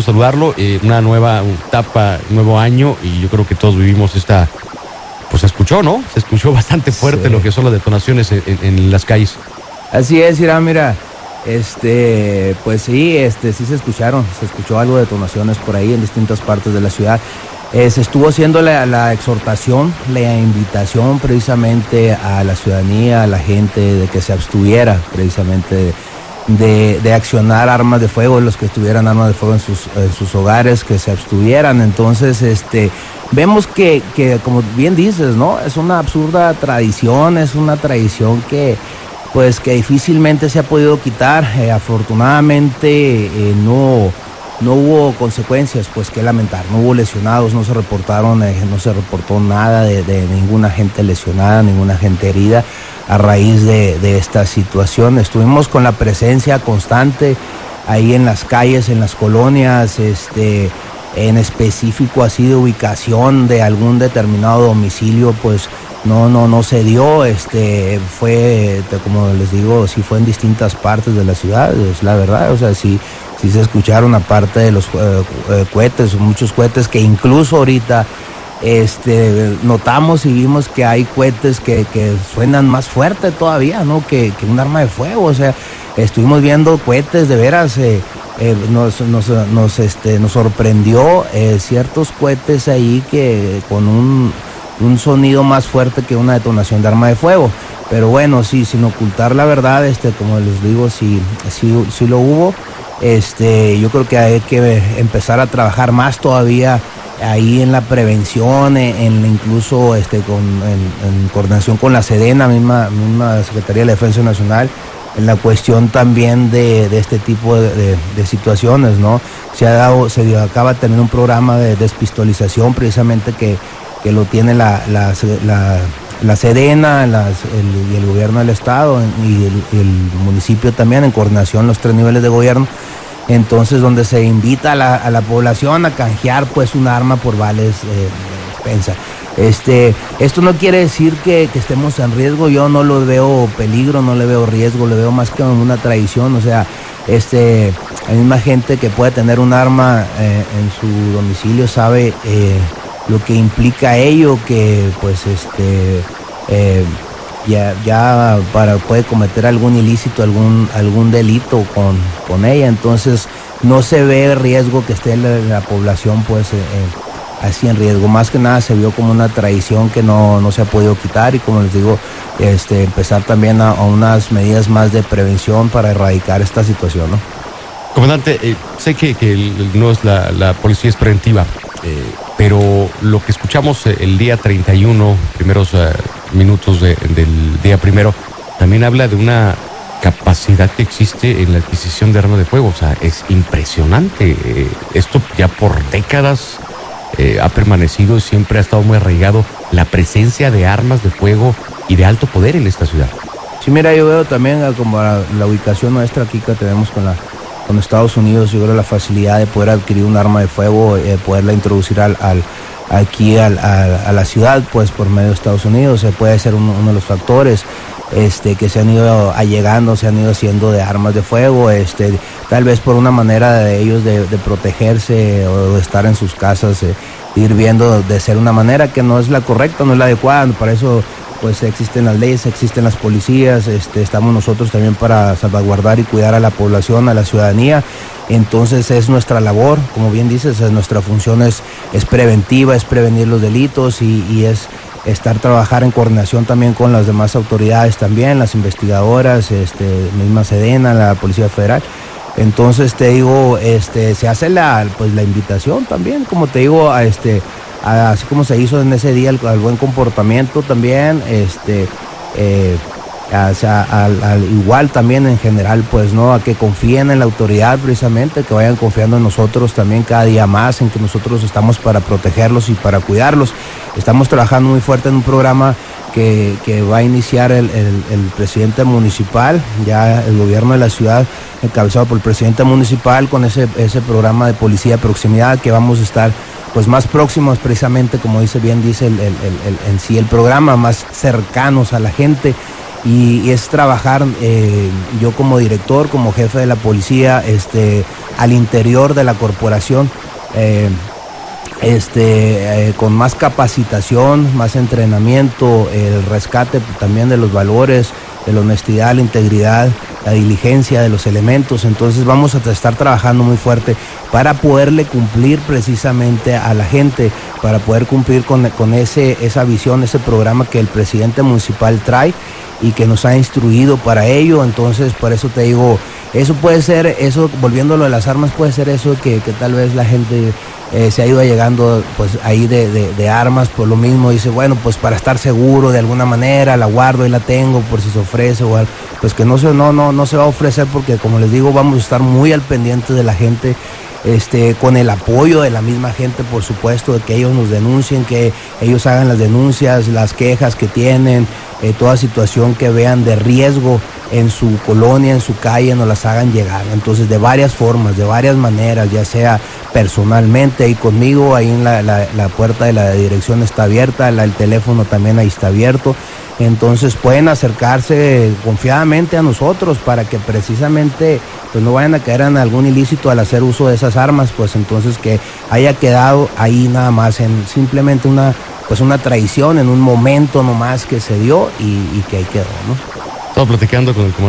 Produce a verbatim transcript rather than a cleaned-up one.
saludarlo. Eh, una nueva etapa, nuevo año, y yo creo que todos vivimos esta... Pues se escuchó, ¿no? Se escuchó bastante fuerte sí. Lo que son las detonaciones en, en, en las calles. Así es, Irán, mira, este, pues sí, este, sí se escucharon, se escuchó algo de detonaciones por ahí en distintas partes de la ciudad. Eh, se estuvo haciendo la, la exhortación, la invitación precisamente a la ciudadanía, a la gente de que se abstuviera precisamente de, de accionar armas de fuego, los que tuvieran armas de fuego en sus, en sus hogares, que se abstuvieran. Entonces, este, vemos que, que, como bien dices, ¿no? Es una absurda tradición, es una tradición que, pues, que difícilmente se ha podido quitar. Eh, afortunadamente, eh, no... No hubo consecuencias, pues, que lamentar. No hubo lesionados, no se reportaron, eh, no se reportó nada de, de ninguna gente lesionada, ninguna gente herida a raíz de, de esta situación. Estuvimos con la presencia constante ahí en las calles, en las colonias, este, en específico así de ubicación de algún determinado domicilio, pues no, no, no se dio. Este, fue, como les digo, sí fue en distintas partes de la ciudad, es la verdad, o sea, sí. Sí se escucharon aparte de los eh, eh, cohetes, muchos cohetes que incluso ahorita este, notamos y vimos que hay cohetes que, que suenan más fuerte todavía, ¿no? Que, que un arma de fuego. O sea, estuvimos viendo cohetes de veras, eh, eh, nos, nos, nos, este, nos sorprendió eh, ciertos cohetes ahí que con un, un sonido más fuerte que una detonación de arma de fuego. Pero bueno, sí, sin ocultar la verdad, este, como les digo, sí, sí, sí lo hubo. Este, yo creo que hay que empezar a trabajar más todavía ahí en la prevención, en, en incluso este, con, en, en coordinación con la Sedena, misma, misma Secretaría de la Defensa Nacional, en la cuestión también de, de este tipo de, de, de situaciones, ¿no? Se ha dado, se acaba de tener un programa de despistolización precisamente que, que lo tiene la, la, la la Sedena las, el, y el gobierno del estado y el, el municipio también, en coordinación los tres niveles de gobierno. Entonces, donde se invita a la, a la población a canjear pues un arma por vales eh, de despensa. Este, esto no quiere decir que, que estemos en riesgo. Yo no lo veo peligro, no le veo riesgo, le veo más que una tradición. O sea, este, la misma gente que puede tener un arma eh, en su domicilio sabe eh, lo que implica ello, que pues este eh, ya, ya para puede cometer algún ilícito, algún, algún delito con, con ella. Entonces no se ve riesgo que esté la, la población pues eh, así en riesgo. Más que nada se vio como una tradición que no, no se ha podido quitar, y como les digo, este, empezar también a, a unas medidas más de prevención para erradicar esta situación, ¿no? Comandante, eh, sé que, que el, no es la, la policía es preventiva, eh, pero lo que escuchamos el día treinta y uno, primeros uh, minutos de, del día primero, también habla de una capacidad que existe en la adquisición de armas de fuego. O sea, es impresionante. Eh, esto ya por décadas eh, ha permanecido y siempre ha estado muy arraigado la presencia de armas de fuego y de alto poder en esta ciudad. Sí, mira, yo veo también como la, la ubicación nuestra aquí que tenemos con la con Estados Unidos. Yo creo la facilidad de poder adquirir un arma de fuego, eh, poderla introducir al, al aquí al, al, a la ciudad, pues por medio de Estados Unidos, se eh, puede ser uno, uno de los factores este, que se han ido allegando, se han ido haciendo de armas de fuego, este, tal vez por una manera de ellos de, de protegerse o de estar en sus casas, eh, ir viendo de ser una manera que no es la correcta, no es la adecuada. Para eso pues existen las leyes, existen las policías, este, estamos nosotros también para salvaguardar y cuidar a la población, a la ciudadanía. Entonces es nuestra labor, como bien dices, es nuestra función es, es preventiva, es prevenir los delitos y, y es estar trabajar en coordinación también con las demás autoridades también, las investigadoras, este, misma Sedena, la Policía Federal. Entonces te digo, este, se hace la, pues, la invitación también, como te digo, a este así como se hizo en ese día, al, al buen comportamiento también, este, eh, a, o sea, al, al igual también en general, pues, ¿no? A que confíen en la autoridad precisamente, que vayan confiando en nosotros también cada día más, en que nosotros estamos para protegerlos y para cuidarlos. Estamos trabajando muy fuerte en un programa que, que va a iniciar el, el, el presidente municipal, ya el gobierno de la ciudad, encabezado por el presidente municipal, con ese, ese programa de policía de proximidad, que vamos a estar pues más próximos precisamente, como dice bien dice el, el, el, el, en sí el programa, más cercanos a la gente. Y, y es trabajar, eh, yo como director, como jefe de la policía, este, al interior de la corporación. Eh, este, eh, con más capacitación, más entrenamiento, el rescate también de los valores, de la honestidad, la integridad, la diligencia de los elementos. Entonces vamos a estar trabajando muy fuerte para poderle cumplir precisamente a la gente, para poder cumplir con, con ese, esa visión, ese programa que el presidente municipal trae y que nos ha instruido para ello. Entonces, por eso te digo, eso puede ser, eso, volviéndolo de las armas, puede ser eso que, que tal vez la gente eh, se ha ido llegando pues ahí de, de, de armas por lo mismo, dice, bueno, pues para estar seguro de alguna manera, la guardo y la tengo por si se ofrece o algo. Pues que no se, no, no, no se va a ofrecer, porque como les digo, vamos a estar muy al pendiente de la gente, este, con el apoyo de la misma gente, por supuesto, de que ellos nos denuncien, que ellos hagan las denuncias, las quejas que tienen, eh, toda situación que vean de riesgo en su colonia, en su calle, nos las hagan llegar. Entonces, de varias formas, de varias maneras, ya sea personalmente ahí conmigo, ahí en la, la, la puerta de la dirección está abierta, la, el teléfono también ahí está abierto. Entonces pueden acercarse confiadamente a nosotros para que precisamente pues no vayan a caer en algún ilícito al hacer uso de esas armas, pues entonces que haya quedado ahí nada más en simplemente una pues una traición en un momento nomás que se dio y, y que ahí quedó, ¿no? Estaba platicando con el